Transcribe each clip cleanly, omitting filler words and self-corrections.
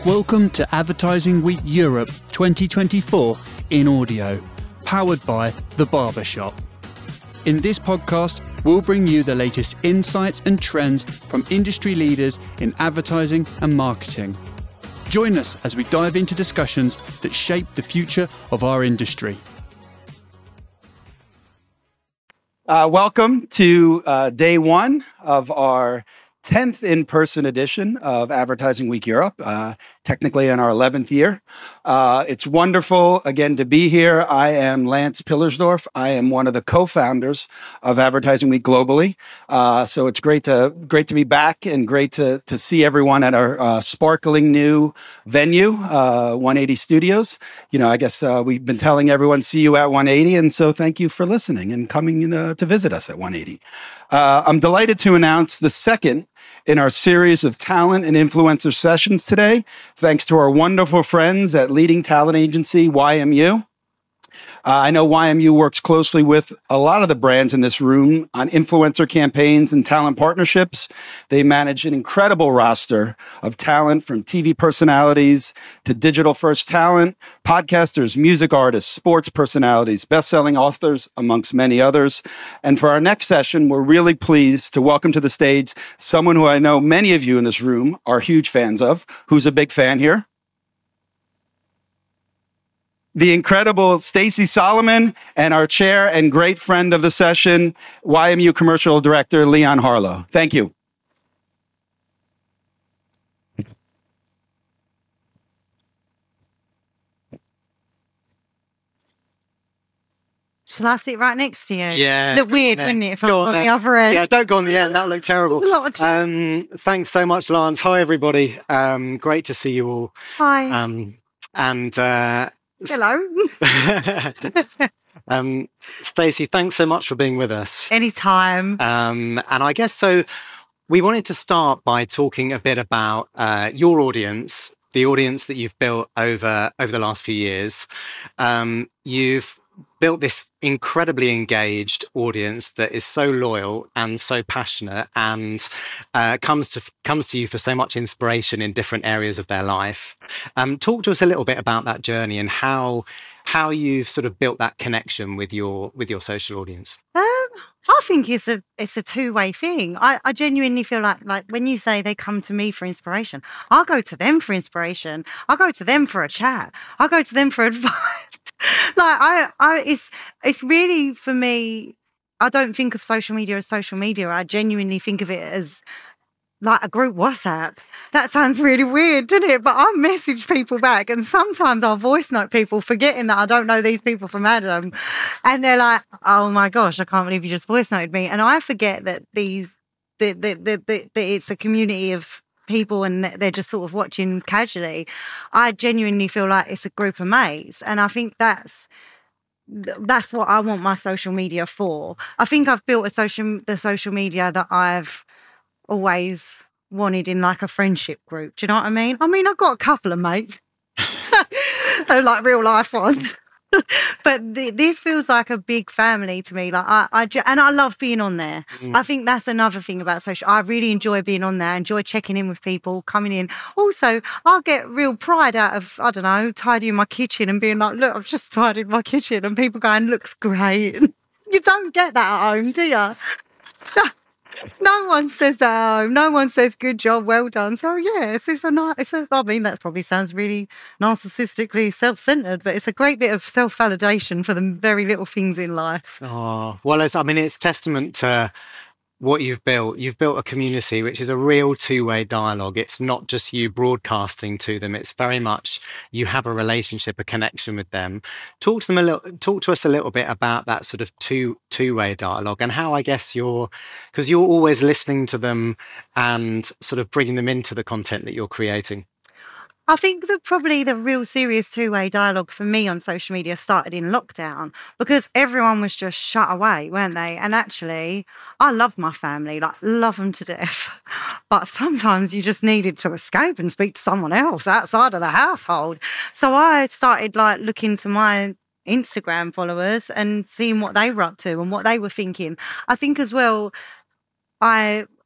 Welcome to Advertising Week Europe 2024 in audio, powered by The Barbershop. In this podcast, we'll bring you the latest insights and trends from industry leaders in advertising and marketing. Join us as we dive into discussions that shape the future of our industry. Welcome to day one of our 10th in-person edition of Advertising Week Europe, technically in our 11th year. It's wonderful, again, to be here. I am Lance Pillersdorf. I am one of the co-founders of Advertising Week globally. So it's great to be back and great to see everyone at our sparkling new venue, 180 Studios. You know, I guess we've been telling everyone, see you at 180. And so thank you for listening and coming to visit us at 180. I'm delighted to announce the second in our series of talent and influencer sessions today, thanks to our wonderful friends at leading talent agency YMU. I know YMU works closely with a lot of the brands in this room on influencer campaigns and talent partnerships. They manage an incredible roster of talent, from TV personalities to digital-first talent, podcasters, music artists, sports personalities, best-selling authors, amongst many others. And for our next session, we're really pleased to welcome to the stage someone who I know many of you in this room are huge fans of. Who's a big fan here? The incredible Stacey Solomon, and our chair and great friend of the session, YMU Commercial Director Leon Harlow. Thank you. Shall I sit right next to you? Yeah. Look weird, wouldn't it, if I was on the other end? Yeah, don't go on the end. That looked terrible. Thanks so much, Lance. Hi, everybody. Great to see you all. Hi. Hello. Stacey, thanks so much for being with us. Anytime. And I guess so. We wanted to start by talking a bit about your audience, the audience that you've built over the last few years. You've built this incredibly engaged audience that is so loyal and so passionate, and comes to you for so much inspiration in different areas of their life. Talk to us a little bit about that journey and how you've sort of built that connection with your social audience. I think it's a two-way thing. I genuinely feel like when you say they come to me for inspiration, I'll go to them for inspiration. I'll go to them for a chat. I'll go to them for advice. It's really, for me, I don't think of social media as social media. I genuinely think of it as like a group WhatsApp. That sounds really weird, doesn't it? But I message people back, and sometimes I'll voice note people, forgetting that I don't know these people from Adam. And they're like, oh my gosh, I can't believe you just voice noted me. And I forget that that it's a community of people and they're just sort of watching casually. I genuinely feel like it's a group of mates. And I think that's what I want my social media for. I think I've built the social media that I've always wanted in like a friendship group. Do you know what I mean? I've got a couple of mates, like real life ones. But this feels like a big family to me. Like I love being on there. I think that's another thing about social. I really enjoy being on there. I enjoy checking in with people, coming in. Also, I get real pride out of, I don't know, tidying my kitchen and being like, look, I've just tidied my kitchen, and people going, looks great. You don't get that at home, do you? No one says that at home. No one says good job, well done. So yes, that probably sounds really narcissistically self-centered, but it's a great bit of self-validation for the very little things in life. Oh, well, it's testament to what you've built. You've built a community which is a real two-way dialogue. It's not just you broadcasting to them. It's very much you have a relationship, a connection with them. Talk to us a little bit about that sort of two-way dialogue, and how, I guess, because you're always listening to them and sort of bringing them into the content that you're creating. I think that probably the real serious two-way dialogue for me on social media started in lockdown, because everyone was just shut away, weren't they? And actually, I love my family, like love them to death. But sometimes you just needed to escape and speak to someone else outside of the household. So I started like looking to my Instagram followers and seeing what they were up to and what they were thinking. I think as well, I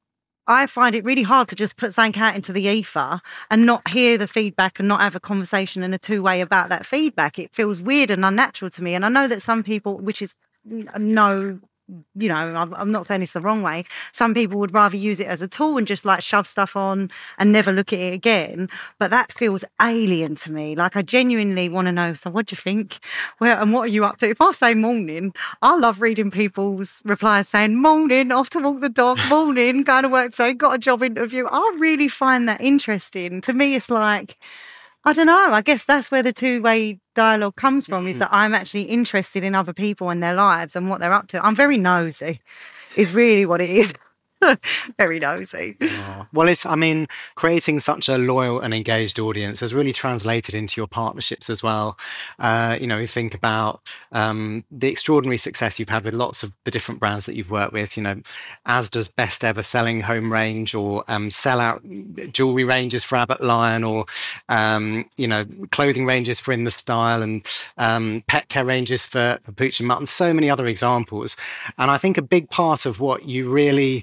I find it really hard to just put something out into the ether and not hear the feedback and not have a conversation and a two-way about that feedback. It feels weird and unnatural to me. And I know that some people, which is no, you know, I'm not saying it's the wrong way. Some people would rather use it as a tool and just like shove stuff on and never look at it again. But that feels alien to me. Like I genuinely want to know, so what do you think? And what are you up to? If I say morning, I love reading people's replies saying morning, off to walk the dog, morning, going to work today, got a job interview. I really find that interesting. To me, it's like, I don't know. I guess that's where the two-way dialogue comes from, is that I'm actually interested in other people and their lives and what they're up to. I'm very nosy, is really what it is. Very nosy. Oh. Well, creating such a loyal and engaged audience has really translated into your partnerships as well. You think about the extraordinary success you've had with lots of the different brands that you've worked with, Asda's best ever selling home range, or sell-out jewellery ranges for Abbott Lion, or, clothing ranges for In The Style, and pet care ranges for Pooch and Mutton, so many other examples. And I think a big part of what you really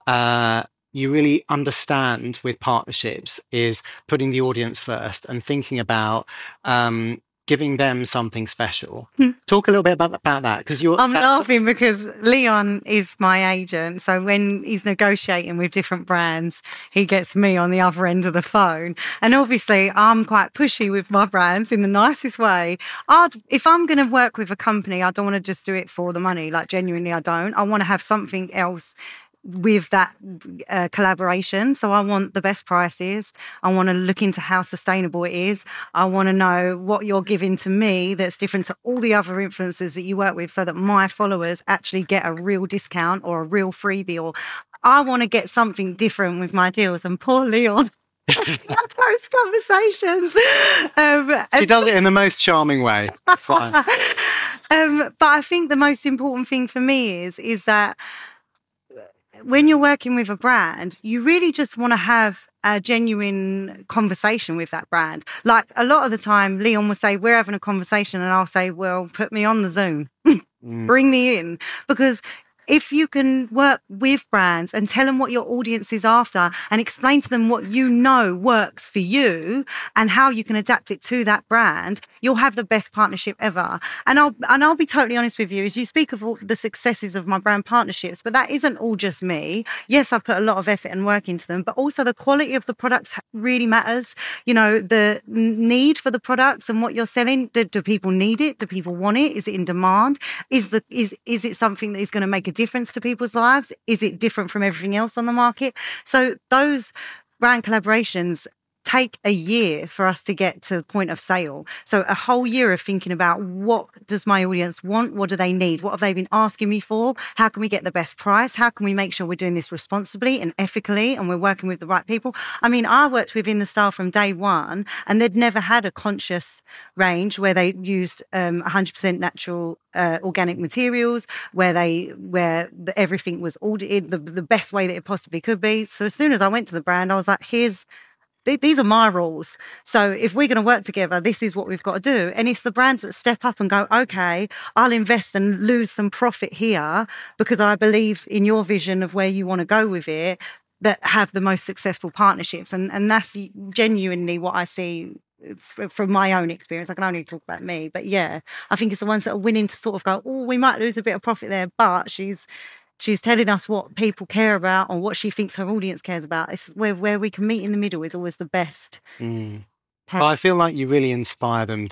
understand with partnerships is putting the audience first and thinking about giving them something special. Talk a little bit about that, because I'm laughing because Leon is my agent. So when he's negotiating with different brands, he gets me on the other end of the phone. And obviously I'm quite pushy with my brands in the nicest way. If I'm going to work with a company, I don't want to just do it for the money. Like genuinely, I don't. I want to have something else with that collaboration. So I want the best prices. I want to look into how sustainable it is. I want to know what you're giving to me that's different to all the other influencers that you work with, so that my followers actually get a real discount or a real freebie. Or I want to get something different with my deals. And poor Leon, those conversations. She does it in the most charming way. It's fine. But I think the most important thing for me is that when you're working with a brand, you really just want to have a genuine conversation with that brand. Like a lot of the time, Leon will say, we're having a conversation, and I'll say, well, put me on the Zoom. Bring me in. Because if you can work with brands and tell them what your audience is after and explain to them what you know works for you and how you can adapt it to that brand, you'll have the best partnership ever. And I'll be totally honest with you, as you speak of all the successes of my brand partnerships, but that isn't all just me. Yes, I put a lot of effort and work into them, but also the quality of the products really matters. The need for the products and what you're selling. Do people need it? Do people want it? Is it in demand? Is it something that is going to make a difference to people's lives? Is it different from everything else on the market? So those brand collaborations take a year for us to get to the point of sale. So a whole year of thinking about, what does my audience want? What do they need? What have they been asking me for? How can we get the best price? How can we make sure we're doing this responsibly and ethically and we're working with the right people? I worked with In The Style from day one, and they'd never had a conscious range where they used 100% natural organic materials, where everything was audited the best way that it possibly could be. So as soon as I went to the brand, I was like, these are my rules. So if we're going to work together, this is what we've got to do. And it's the brands that step up and go, okay, I'll invest and lose some profit here because I believe in your vision of where you want to go with it, that have the most successful partnerships. And that's genuinely what I see from my own experience. I can only talk about me. But yeah, I think it's the ones that are willing to sort of go, oh, we might lose a bit of profit there, but she's telling us what people care about or what she thinks her audience cares about. It's where we can meet in the middle is always the best. Well, I feel like you really inspire them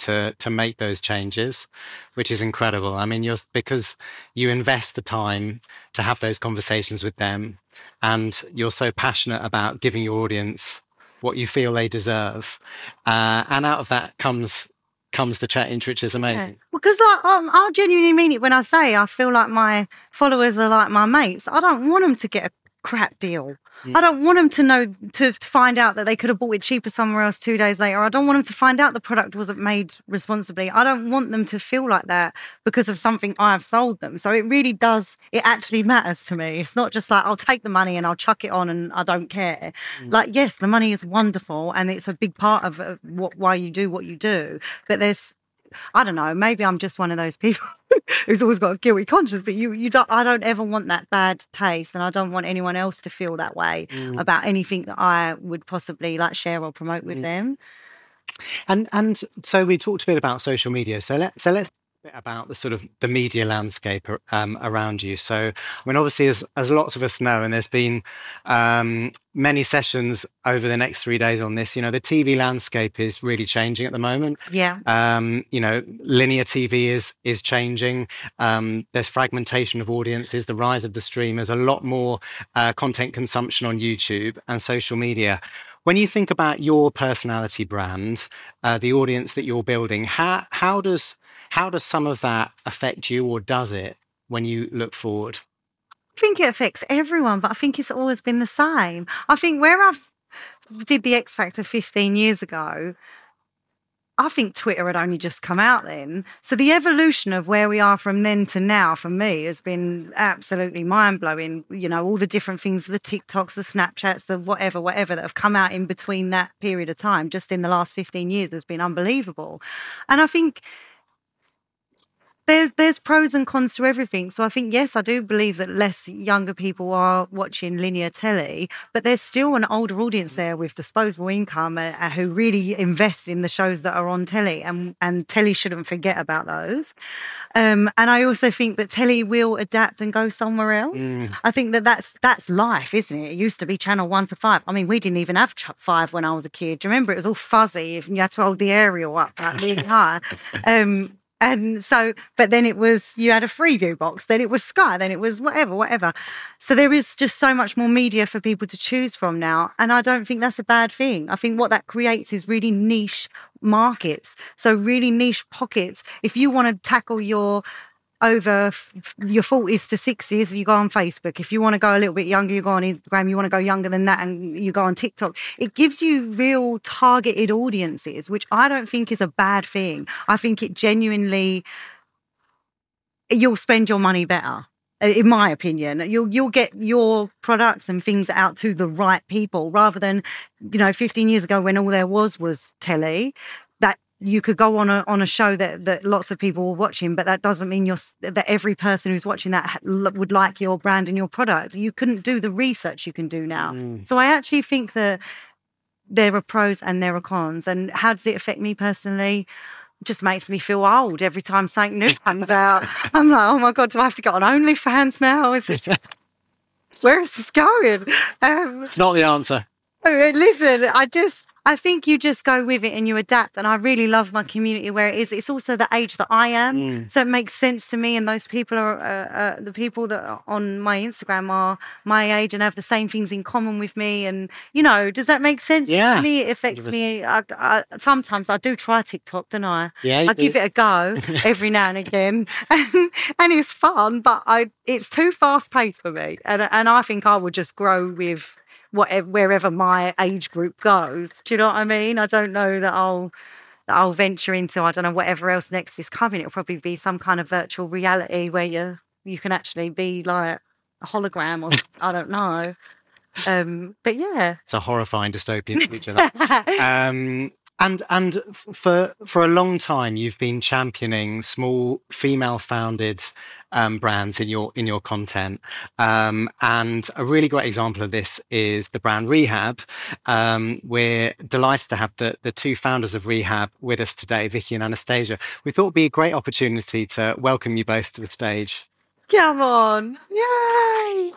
to make those changes, which is incredible. Because you invest the time to have those conversations with them, and you're so passionate about giving your audience what you feel they deserve. And out of that comes the change, which is amazing. Yeah. Because I genuinely mean it when I say I feel like my followers are like my mates. I don't want them to get a crap deal. I don't want them to know to find out that they could have bought it cheaper somewhere else 2 days later. I don't want them to find out the product wasn't made responsibly. I don't want them to feel like that because of something I've sold them. So it really does, it actually matters to me. It's not just like I'll take the money and I'll chuck it on and I don't care. Like, yes, the money is wonderful and it's a big part of why you do what you do. But I don't know, maybe I'm just one of those people who's always got a guilty conscience, but I don't ever want that bad taste, and I don't want anyone else to feel that way about anything that I would possibly like share or promote with them. And so we talked a bit about social media. So let's bit about the sort of the media landscape around you. So, I mean, obviously, as lots of us know, and there's been many sessions over the next 3 days on this, the TV landscape is really changing at the moment. Yeah. Linear TV is changing. There's fragmentation of audiences, the rise of the streamers, a lot more content consumption on YouTube and social media. When you think about your personality brand, the audience that you're building, how does some of that affect you, or does it, when you look forward? I think it affects everyone, but I think it's always been the same. I think where I've did the X Factor 15 years ago, I think Twitter had only just come out then. So the evolution of where we are from then to now, for me, has been absolutely mind-blowing. All the different things, the TikToks, the Snapchats, the whatever that have come out in between that period of time, just in the last 15 years, has been unbelievable. And I think there's pros and cons to everything. So I think, yes, I do believe that less younger people are watching linear telly, but there's still an older audience there with disposable income who really invest in the shows that are on telly, and telly shouldn't forget about those. And I also think that telly will adapt and go somewhere else. I think that's life, isn't it? It used to be channel 1 to 5. I mean, we didn't even have 5 when I was a kid. Do you remember? It was all fuzzy. You had to hold the aerial up like really high. And so, but then it was, you had a Freeview box, then it was Sky, then it was whatever. So there is just so much more media for people to choose from now. And I don't think that's a bad thing. I think what that creates is really niche markets. So really niche pockets. If you want to tackle your over your 40s to 60s, you go on Facebook. If you want to go a little bit younger, you go on Instagram. You want to go younger than that, and you go on TikTok. It gives you real targeted audiences, which I don't think is a bad thing. I think it genuinely, you'll spend your money better. In my opinion, you'll get your products and things out to the right people, rather than 15 years ago when all there was telly. That you could go on a show that lots of people were watching, but that doesn't mean that every person who's watching that would like your brand and your product. You couldn't do the research you can do now. So I actually think that there are pros and there are cons. And how does it affect me personally? It just makes me feel old every time something new comes out. I'm like, oh my God, do I have to get on OnlyFans now? Where is this going? It's not the answer. Listen, I think you just go with it and you adapt. And I really love my community where it is. It's also the age that I am. So it makes sense to me. And those people are the people that are on my Instagram are my age and have the same things in common with me. And, does that make sense? Yeah. To me, it affects me. Sometimes I do try TikTok, don't I? Yeah, I give it a go every now and again. And it's fun, but it's too fast paced for me. And I think I would just grow with wherever my age group goes. Do you know what I mean? I don't know that I'll venture into, I don't know, whatever else next is coming. It'll probably be some kind of virtual reality where you can actually be like a hologram, or I don't know. But yeah. It's a horrifying dystopian future. And for a long time, you've been championing small female-founded brands in your content, and a really great example of this is the brand Rehab. We're delighted to have the two founders of Rehab with us today, Vicky and Anastasia. We thought it'd be a great opportunity to welcome you both to the stage. Come on! Yay!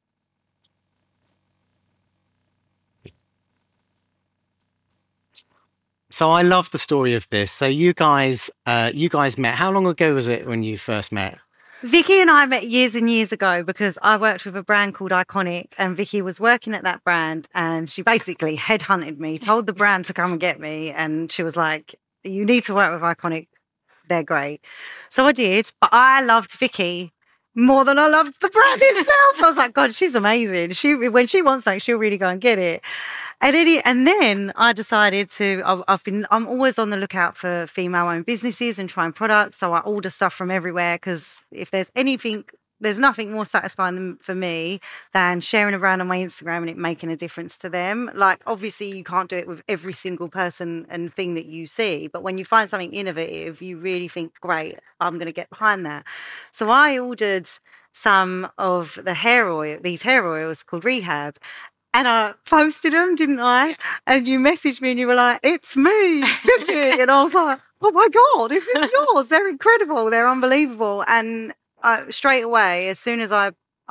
So I love the story of this. So you guys met. How long ago was it when you first met? Vicky and I met years and years ago because I worked with a brand called Iconic, and Vicky was working at that brand, and she basically headhunted me, told the brand to come and get me, and she was like, you need to work with Iconic. They're great. So I did, but I loved Vicky more than I loved the brand itself. I was like, God, she's amazing. When she wants something, she'll really go and get it. And then I decided I'm always on the lookout for female-owned businesses and trying products. So I order stuff from everywhere, because if there's anything there's nothing more satisfying for me than sharing a brand on my Instagram and it making a difference to them. Like, obviously, you can't do it with every single person and thing that you see, but when you find something innovative, you really think, great, I'm going to get behind that. So I ordered some of these hair oils called Rehab. And I posted them, didn't I? And you messaged me and you were like, it's me, Vicky. And I was like, oh my God, this is yours. They're incredible. They're unbelievable. And straight away, as soon as I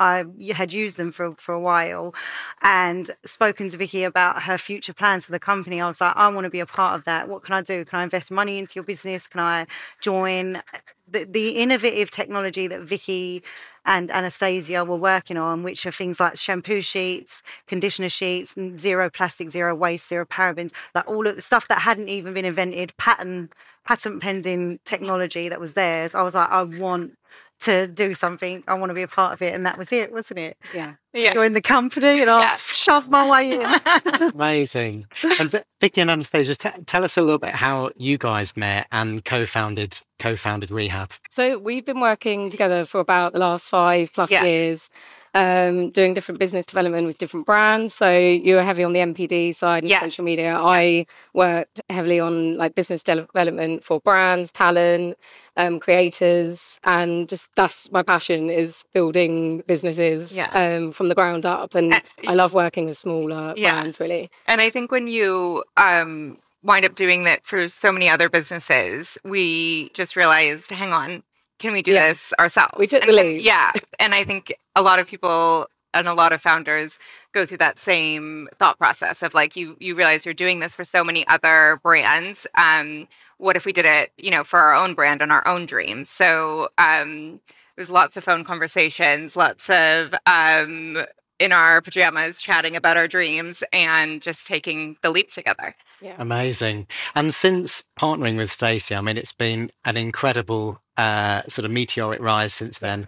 had used them for a while and spoken to Vicky about her future plans for the company, I was like, I want to be a part of that. What can I do? Can I invest money into your business? Can I join? The innovative technology that Vicky and Anastasia were working on, which are things like shampoo sheets, conditioner sheets, and zero plastic, zero waste, zero parabens, like all of the stuff that hadn't even been invented, patent pending technology that was theirs. I was like, I want to do something. I want to be a part of it. And that was it, wasn't it? Yeah. Join the company and I'll shove my way in. Amazing. And Vicky and Anastasia, tell us a little bit how you guys met and co-founded Rehab. So we've been working together for about the last 5+ years, doing different business development with different brands. So you were heavy on the MPD side and social media. I worked heavily on like business development for brands, talent, creators, and just that's my passion, is building businesses from the ground up. And I love working with smaller brands, really. And I think when you wind up doing that for so many other businesses, we just realized, hang on, can we do this ourselves? We took the lead. And I think a lot of people and a lot of founders go through that same thought process of like, you realize you're doing this for so many other brands. What if we did it, for our own brand and our own dreams? So there's lots of phone conversations, lots of in our pajamas chatting about our dreams and just taking the leap together. Yeah. Amazing. And since partnering with Stacey, I mean, it's been an incredible sort of meteoric rise since then,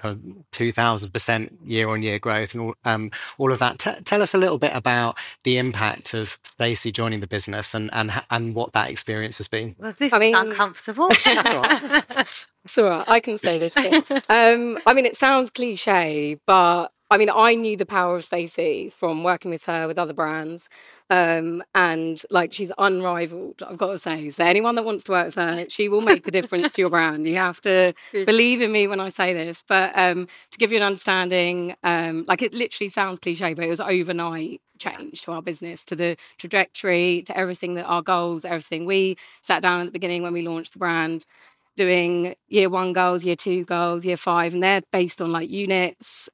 2,000% year-on-year growth and all of that. Tell us a little bit about the impact of Stacey joining the business and what that experience has been. Well, this is uncomfortable. That's all right. It's all right. I can say this. I mean, it sounds cliche, but I mean, I knew the power of Stacey from working with her with other brands. And like, she's unrivaled, I've got to say. So anyone that wants to work with her, she will make a difference to your brand. You have to believe in me when I say this. But to give you an understanding, like, it literally sounds cliche, but it was overnight change to our business, to the trajectory, to everything, that our goals, everything. We sat down at the beginning when we launched the brand, doing year 1 goals, year 2 goals, year 5, and they're based on like units,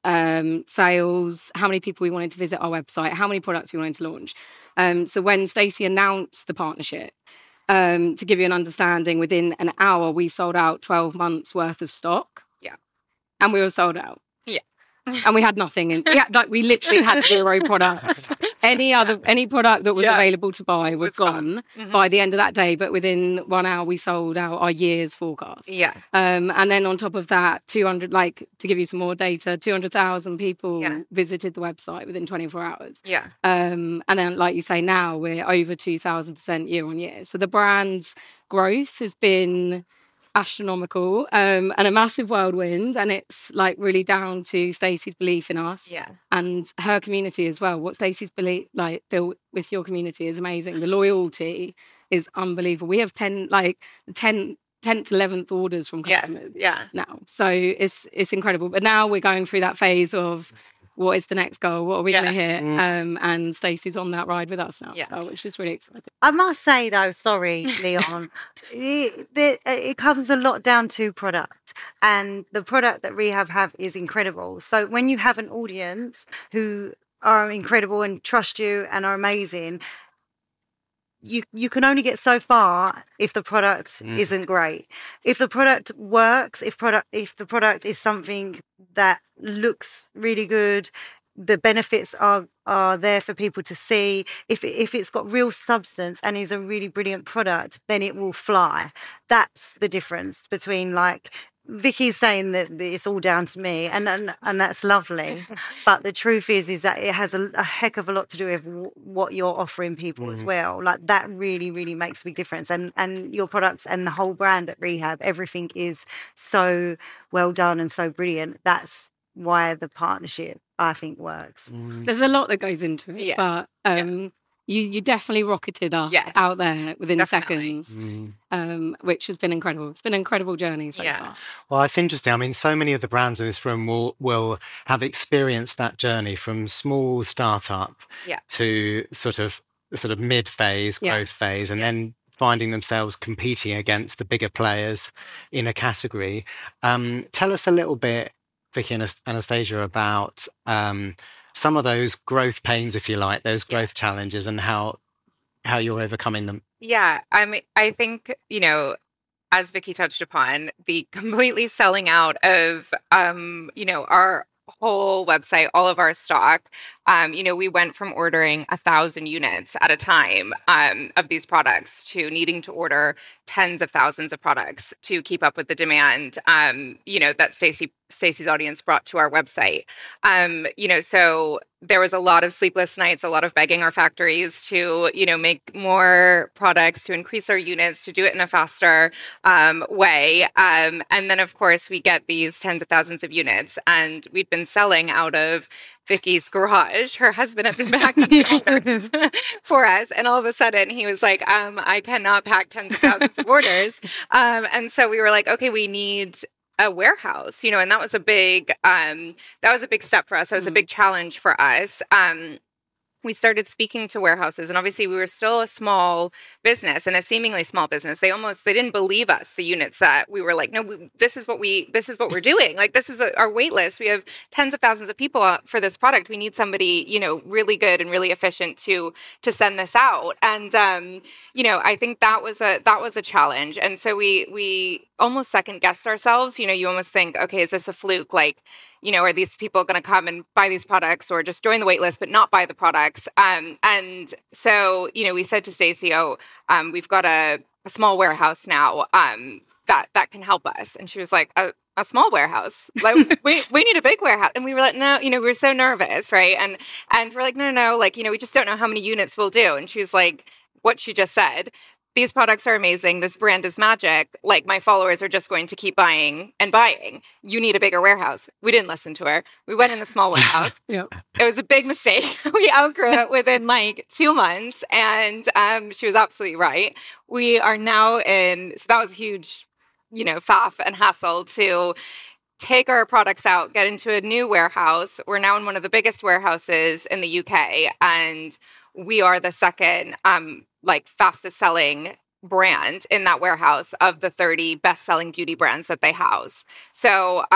sales, how many people we wanted to visit our website, how many products we wanted to launch. So when Stacey announced the partnership, to give you an understanding, within an hour we sold out 12 months worth of stock. Yeah. And we were sold out. Yeah. And we had nothing in. We literally had 0 products. Any product that was available to buy was gone by the end of that day. But within 1 hour, we sold out our year's forecast. Yeah. And then on top of that, 200, like, to give you some more data, 200,000 people visited the website within 24 hours. Yeah. And then, like you say, now we're over 2,000% year on year. So the brand's growth has been astronomical, and a massive whirlwind, and it's like really down to Stacey's belief in us and her community as well. What Stacey's built with your community is amazing. The loyalty is unbelievable. We have 10th, 11th orders from customers now, so it's incredible. But now we're going through that phase of, what is the next goal? What are we going to hit? And Stacey's on that ride with us now, which is really exciting. I must say, though, sorry, Leon, it comes a lot down to product. And the product that Rehab have is incredible. So when you have an audience who are incredible and trust you and are amazing, you can only get so far if the product isn't great. If the product works, if the product is something that looks really good, the benefits are there for people to see. If it's got real substance and is a really brilliant product, then it will fly. That's the difference between, like, Vicky's saying that it's all down to me, and that's lovely. But the truth is that it has a heck of a lot to do with what you're offering people as well. Like, that really, really makes a big difference. And your products and the whole brand at Rehab, everything is so well done and so brilliant. That's why the partnership, I think, works. There's a lot that goes into it, but you definitely rocketed us out there within seconds, which has been incredible. It's been an incredible journey so far. Well, it's interesting. I mean, so many of the brands in this room will have experienced that journey from small startup to sort of mid phase, growth phase, and then finding themselves competing against the bigger players in a category. Tell us a little bit, Vicky and Anastasia, about some of those growth pains, if you like, those growth challenges, and how you're overcoming them. Yeah, I think, as Vicky touched upon, the completely selling out of, our whole website, all of our stock. We went from ordering 1,000 units at a time of these products to needing to order tens of thousands of products to keep up with the demand, that Stacey's audience brought to our website. So there was a lot of sleepless nights, a lot of begging our factories to, make more products, to increase our units, to do it in a faster way. And then, of course, we get these tens of thousands of units, and we'd been selling out of Vicky's garage. Her husband had been packing orders for us, and all of a sudden he was like, I cannot pack tens of thousands of orders. And so we were like, okay, we need a warehouse, and that was a big step for us. That was a big challenge for us. We started speaking to warehouses, and obviously we were still a small business, and a seemingly small business. They didn't believe us, the units that we were like, no, this is what we're doing. Like, this is our wait list. We have tens of thousands of people for this product. We need somebody, really good and really efficient to send this out. And, I think that was a challenge. And so we almost second guessed ourselves. You almost think, okay, is this a fluke? Like, are these people going to come and buy these products, or just join the wait list but not buy the products? And so, we said to Stacey, we've got a small warehouse now that can help us. And she was like, a small warehouse? Like, we need a big warehouse. And we were like, no, we were so nervous, right? And we're like, no, like, we just don't know how many units we'll do. And she was like, what she just said, these products are amazing. This brand is magic. Like, my followers are just going to keep buying and buying. You need a bigger warehouse. We didn't listen to her. We went in the small warehouse. It was a big mistake. We outgrew it within like 2 months. And she was absolutely right. We are now so that was a huge, faff and hassle to take our products out, get into a new warehouse. We're now in one of the biggest warehouses in the UK. And we are the second fastest selling brand in that warehouse of the 30 best selling beauty brands that they house. So,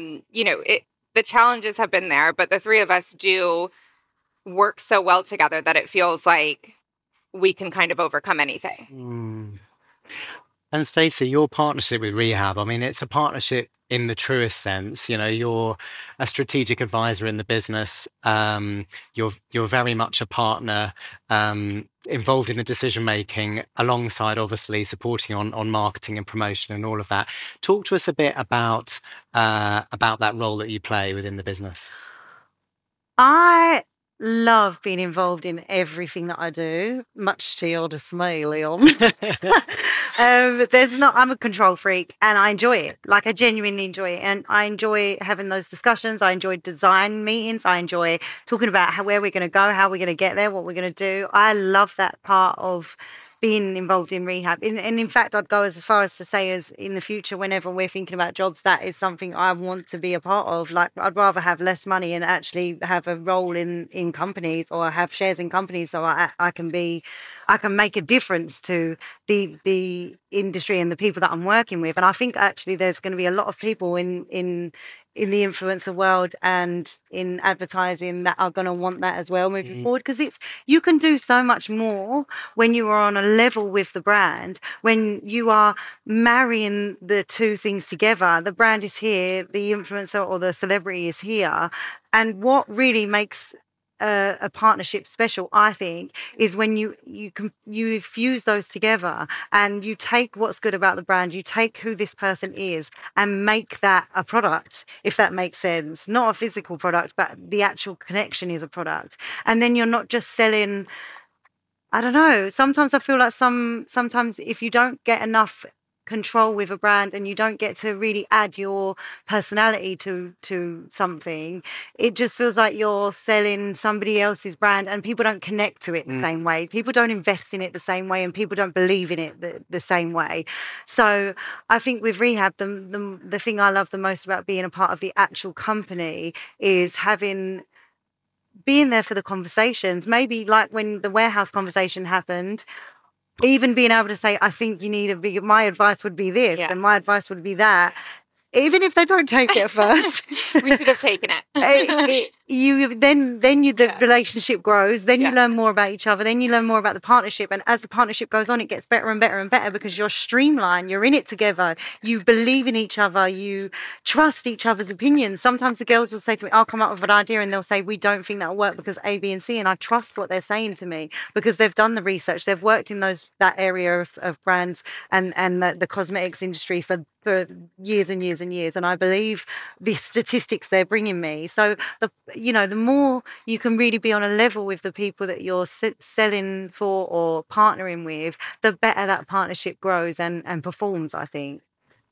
the challenges have been there, but the three of us do work so well together that it feels like we can kind of overcome anything. And Stacey, your partnership with Rehab, I mean, it's a partnership in the truest sense. You're a strategic advisor in the business. You're very much a partner, involved in the decision making, alongside obviously supporting on marketing and promotion and all of that. Talk to us a bit about that role that you play within the business. I love being involved in everything that I do, much to your dismay, Leon. I'm a control freak, and I enjoy it. Like, I genuinely enjoy it, and I enjoy having those discussions. I enjoy design meetings. I enjoy talking about where we're going to go, how we're going to get there, what we're going to do. I love that part of being involved in Rehab. And in fact, I'd go as far as to say, as in the future, whenever we're thinking about jobs, that is something I want to be a part of. Like, I'd rather have less money and actually have a role in companies, or have shares in companies, so I can make a difference to the industry and the people that I'm working with. And I think actually there's going to be a lot of people in the influencer world and in advertising that are going to want that as well moving forward, because you can do so much more when you are on a level with the brand, when you are marrying the two things together. The brand is here, the influencer or the celebrity is here. And what really makes a partnership special, I think, is when you fuse those together, and you take what's good about the brand, you take who this person is, and make that a product, if that makes sense. Not a physical product, but the actual connection is a product. And then you're not just selling, I don't know, sometimes I feel like sometimes if you don't get enough control with a brand and you don't get to really add your personality to something, it just feels like you're selling somebody else's brand and people don't connect to it the same way. People don't invest in it the same way and people don't believe in it the same way. So I think with Rehab, the thing I love the most about being a part of the actual company is being there for the conversations. Maybe like when the warehouse conversation happened, even being able to say, I think you need my advice would be this and my advice would be that. Even if they don't take it at first. We should have taken it. The relationship grows. Then you learn more about each other. Then you learn more about the partnership. And as the partnership goes on, it gets better and better and better because you're streamlined. You're in it together. You believe in each other. You trust each other's opinions. Sometimes the girls will say to me, I'll come up with an idea and they'll say, we don't think that'll work because A, B, and C. And I trust what they're saying to me because they've done the research. They've worked in that area of brands and the cosmetics industry for years and years and years, and I believe the statistics they're bringing me. So the more you can really be on a level with the people that you're selling for or partnering with, the better that partnership grows and performs, I think.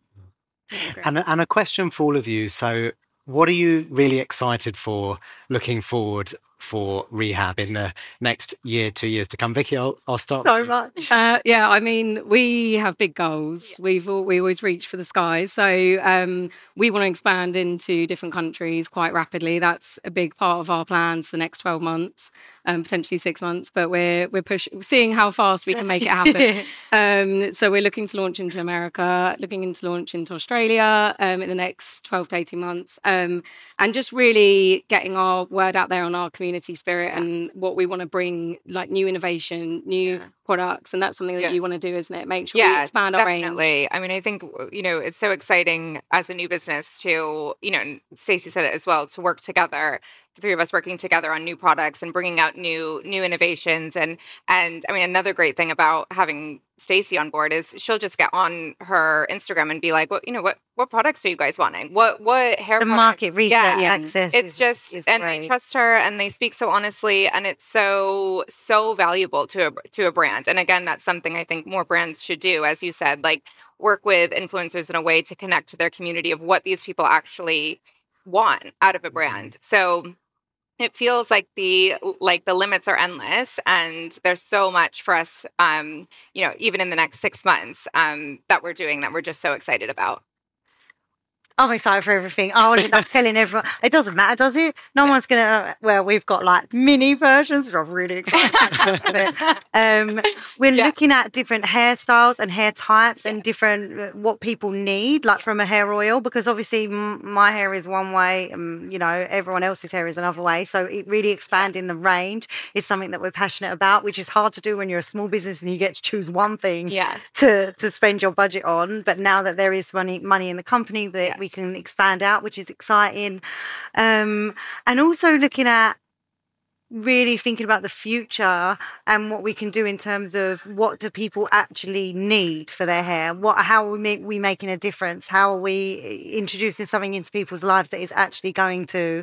And a question for all of you. So what are you really excited for looking forward for Rehab in the next year, 2 years to come? Vicky, I'll start. So much. I mean, we have big goals. We always reach for the sky. So we want to expand into different countries quite rapidly. That's a big part of our plans for the next 12 months, potentially 6 months. But we're seeing how fast we can make it happen. So we're looking to launch into America, looking into launch into Australia in the next 12 to 18 months, and just really getting our word out there on our community spirit and what we want to bring, like new innovation, new products, and that's something that you want to do, isn't it? Make sure we expand our range. I mean, I think it's so exciting as a new business to Stacey said it as well, to work together, the three of us working together on new products and bringing out new innovations. And I mean, another great thing about having Stacey on board is she'll just get on her Instagram and be like, what products are you guys wanting? What hair? The products? Market research access. It's and great. they trust her and they speak so honestly, and it's so valuable to a brand. And again, that's something I think more brands should do, as you said, like work with influencers in a way to connect to their community of what these people actually want out of a brand. So it feels like the limits are endless, and there's so much for us, even in the next 6 months that we're doing that we're just so excited about. I'm excited for everything. I will end up telling everyone. It doesn't matter, does it? No one's going to... Well, we've got like mini versions, which I'm really excited about. We're looking at different hairstyles and hair types and different... what people need, like from a hair oil, because obviously my hair is one way, everyone else's hair is another way. So it really expanding the range is something that we're passionate about, which is hard to do when you're a small business and you get to choose one thing to spend your budget on. But now that there is money in the company that we can expand out, which is exciting, and also looking at really thinking about the future and what we can do in terms of what do people actually need for their hair, how are we making a difference, how are we introducing something into people's lives that is actually going to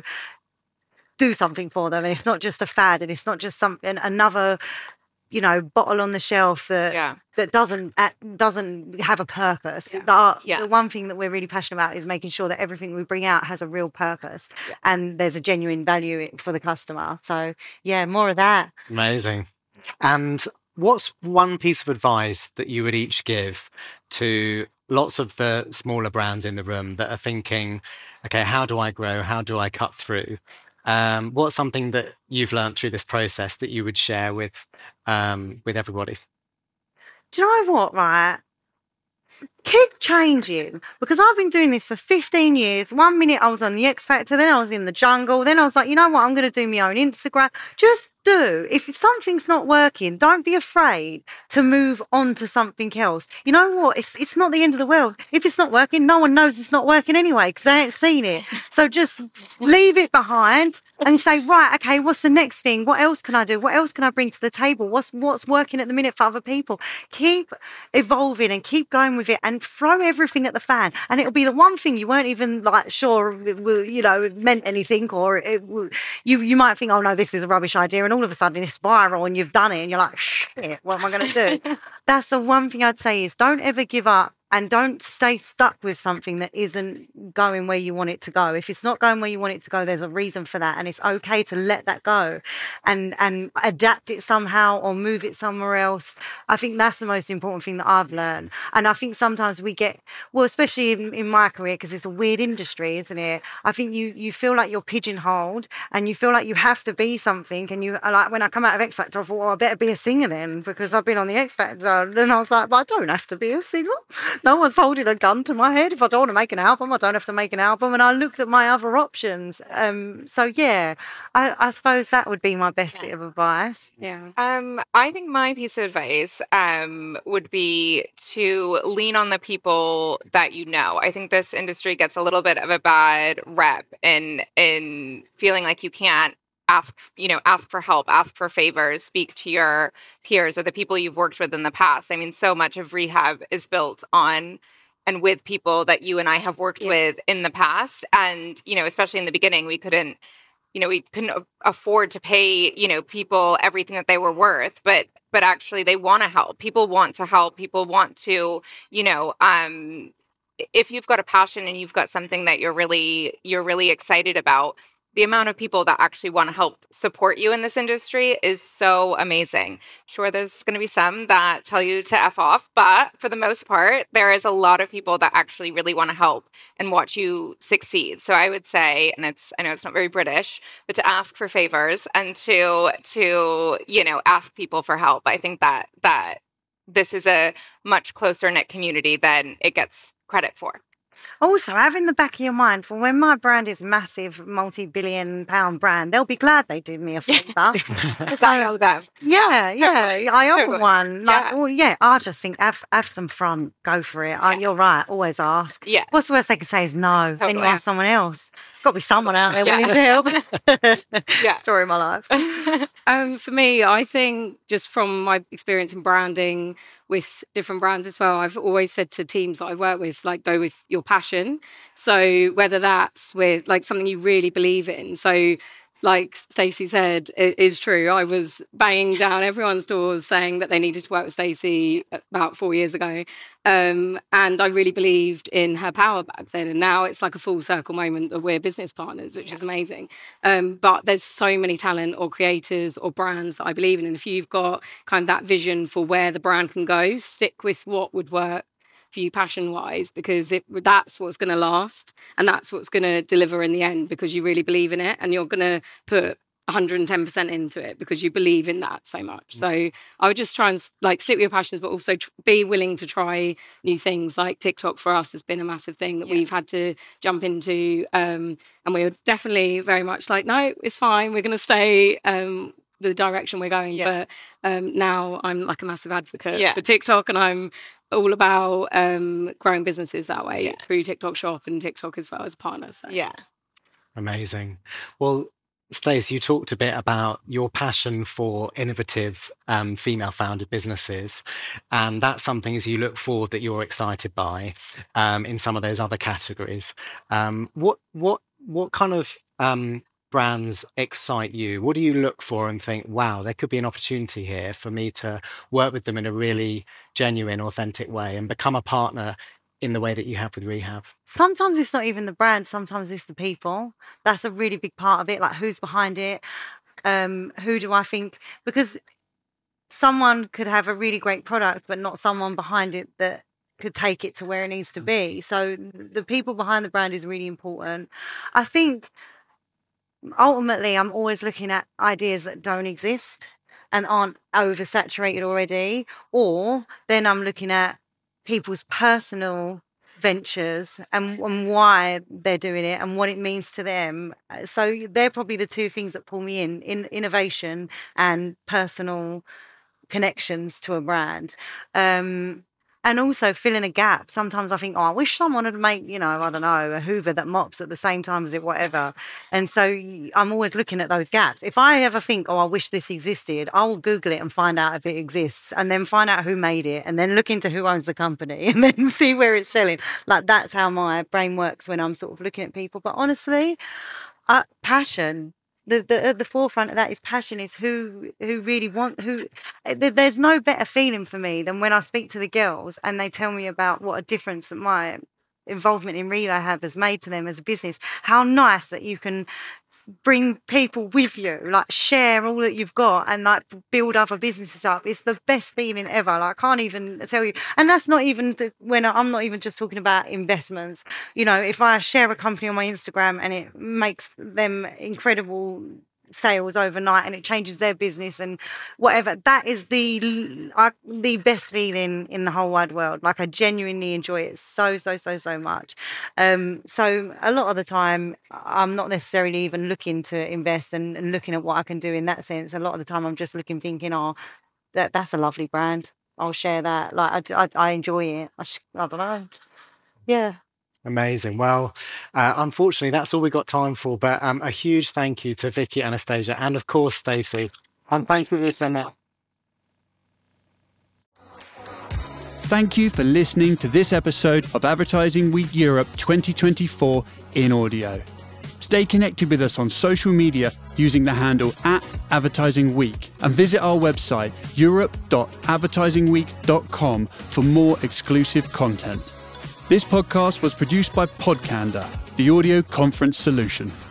do something for them, and it's not just a fad, and it's not just another bottle on the shelf that doesn't have a purpose. The one thing that we're really passionate about is making sure that everything we bring out has a real purpose and there's a genuine value for the customer. So more of that. Amazing. And what's one piece of advice that you would each give to lots of the smaller brands in the room that are thinking, okay, how do I grow? How do I cut through? What's something that you've learned through this process that you would share with everybody? Do you know what, right? Keep changing, because I've been doing this for 15 years. 1 minute I was on the X Factor, then I was in the jungle, then I was like, you know what, I'm going to do my own Instagram. Just do. If something's not working, don't be afraid to move on to something else. You know what? It's not the end of the world. If it's not working, no one knows it's not working anyway because they ain't seen it. So just leave it behind and say, right, okay, what's the next thing? What else can I do? What else can I bring to the table? What's working at the minute for other people? Keep evolving and keep going with it and throw everything at the fan. And it'll be the one thing you weren't even like sure it will, it meant anything, or you might think, oh no, this is a rubbish idea, and all of a sudden it's viral and you've done it and you're like, shit, what am I going to do? That's the one thing I'd say is don't ever give up and don't stay stuck with something that isn't going where you want it to go. If it's not going where you want it to go, there's a reason for that, and it's okay to let that go and adapt it somehow or move it somewhere else. I think that's the most important thing that I've learned. And I think sometimes we get, well, especially in my career, because it's a weird industry, isn't it? I think you feel like you're pigeonholed and you feel like you have to be something. And you, like, when I come out of X Factor, I thought, well, I better be a singer then, because I've been on the X Factor. And I was like, but I don't have to be a singer. No one's holding a gun to my head. If I don't want to make an album, I don't have to make an album. And I looked at my other options. So yeah, I suppose that would be my best bit of advice. Yeah. I think my piece of advice would be to lean on the people that you know. I think this industry gets a little bit of a bad rep in feeling like you can't ask for help, ask for favors, speak to your peers or the people you've worked with in the past. I mean, so much of rehab is built on and with people that you and I have worked with in the past. And, especially in the beginning, we couldn't afford to pay, people everything that they were worth, but actually they want to help. People want to help. People want to, if you've got a passion and you've got something that you're really excited about, the amount of people that actually want to help support you in this industry is so amazing. Sure, there's going to be some that tell you to F off, but for the most part, there is a lot of people that actually really want to help and watch you succeed. So I would say, and I know it's not very British, but to ask for favors and to ask people for help. I think that this is a much closer knit community than it gets credit for. Also, have in the back of your mind, for when my brand is massive, multi-billion-pound brand, they'll be glad they did me a favour. Because I owe them. Yeah, I owe Totally. one. I just think have some fun, go for it. You're right, always ask. Yeah. What's the worst they can say is no, then you Totally. ask someone else. There's got to be someone out there willing to help. Yeah. Story of my life. For me, I think just from my experience in branding with different brands as well, I've always said to teams that I work with, like, go with your passion. So whether that's with like something you really believe in. So like Stacey said, it is true. I was banging down everyone's doors saying that they needed to work with Stacey about 4 years ago. And I really believed in her power back then. And now it's like a full circle moment that we're business partners, which is amazing. But there's so many talent or creators or brands that I believe in. And if you've got kind of that vision for where the brand can go, stick with what would work for you passion wise, because that's what's going to last and that's what's going to deliver in the end, because you really believe in it and you're going to put 110% into it because you believe in that so much. So I would just try and stick with your passions, but also be willing to try new things. Like TikTok for us has been a massive thing that we've had to jump into, and we're definitely very much like, no, it's fine, we're going to stay the direction we're going. But now I'm like a massive advocate for TikTok, and I'm all about growing businesses that way through TikTok Shop and TikTok as well as partners. So. Yeah. Amazing. Well, Stace, you talked a bit about your passion for innovative female-founded businesses, and that's something as you look forward that you're excited by in some of those other categories. What kind of brands excite you? What do you look for and think, wow, there could be an opportunity here for me to work with them in a really genuine, authentic way and become a partner in the way that you have with Rehab? Sometimes it's not even the brand, sometimes it's the people. That's a really big part of it, like who's behind it, who do I think, because someone could have a really great product but not someone behind it that could take it to where it needs to be. So the people behind the brand is really important. I think ultimately I'm always looking at ideas that don't exist and aren't oversaturated already, or then I'm looking at people's personal ventures and why they're doing it and what it means to them. So they're probably the two things that pull me in innovation and personal connections to a brand. And also filling a gap. Sometimes I think, I wish someone would make, I don't know, a Hoover that mops at the same time as it, whatever. And so I'm always looking at those gaps. If I ever think, I wish this existed, I will Google it and find out if it exists, and then find out who made it, and then look into who owns the company, and then see where it's selling. Like, that's how my brain works when I'm sort of looking at people. But honestly, passion. at the forefront of that is passion, is who really want, there's no better feeling for me than when I speak to the girls and they tell me about what a difference that my involvement in Relahab has made to them as a business. How nice that you can bring people with you, like share all that you've got and like build other businesses up. It's the best feeling ever. Like, I can't even tell you. And that's not even when I'm not even just talking about investments. You know, if I share a company on my Instagram and it makes them incredible sales overnight and it changes their business and whatever, that is the best feeling in the whole wide world. Like, I genuinely enjoy it so much. So a lot of the time I'm not necessarily even looking to invest and looking at what I can do in that sense. A lot of the time I'm just thinking, oh, that's a lovely brand, I'll share that. Like, I enjoy it. I don't know. Yeah. Amazing. Well, unfortunately, that's all we've got time for. But a huge thank you to Vicky, Anastasia, and of course, Stacey. And thank you for listening. Thank you for listening to this episode of Advertising Week Europe 2024 in audio. Stay connected with us on social media using the handle @AdvertisingWeek and visit our website europe.advertisingweek.com for more exclusive content. This podcast was produced by Podcanda, the audio conference solution.